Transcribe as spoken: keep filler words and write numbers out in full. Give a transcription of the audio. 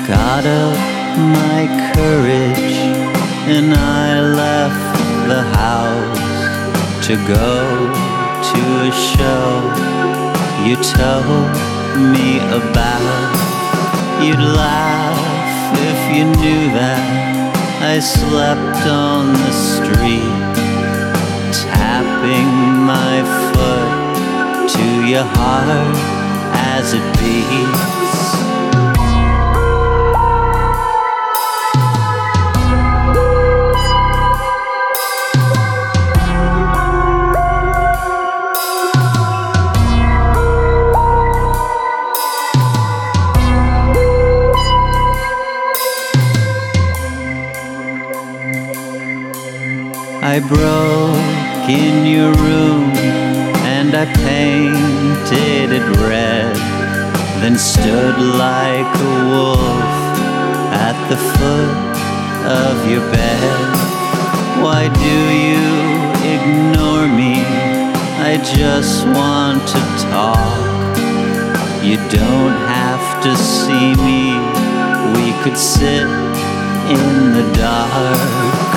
got up my courage and I left the house to go to a show you told me about. You'd laugh if you knew that I slept on the street, tapping my foot to your heart as it beats. I broke in your room and I painted it red, then stood like a wolf at the foot of your bed. Why do you ignore me? I just want to talk. You don't have to see me. We could sit in the dark.